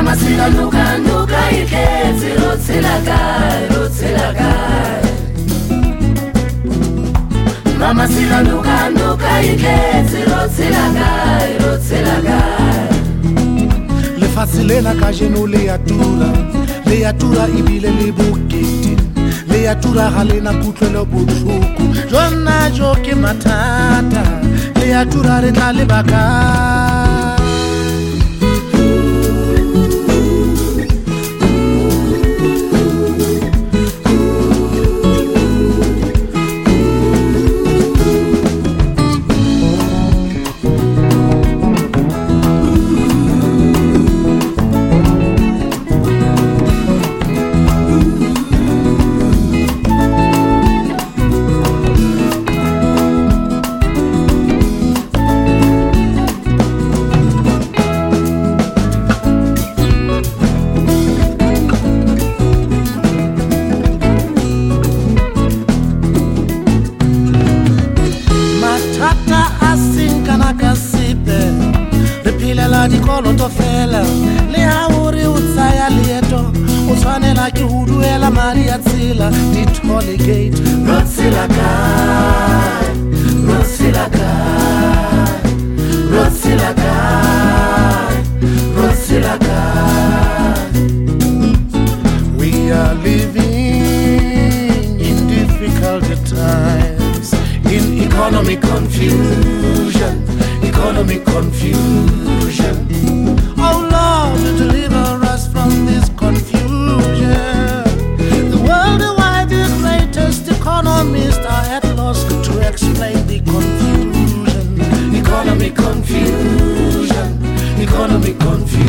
Mama sila nuka nuka ikezi rotsila kai Mama sila nuka nuka ikezi rotsila kai Lefatshe lena kajeno le ya tura ebile le bokete le ya tura ga lena kutlwelo botlhoko jona jo ke mathata le ya tura re tla le baka di koloto fela le ha ore o tsaya leeto o tshwanela ke ho duela mari ya tsela di toll gate rotsila kai we are living in difficult times in economic confusion Oh Lord, deliver us from this confusion. The worldwide greatest economists are at loss to explain the confusion. Economic confusion.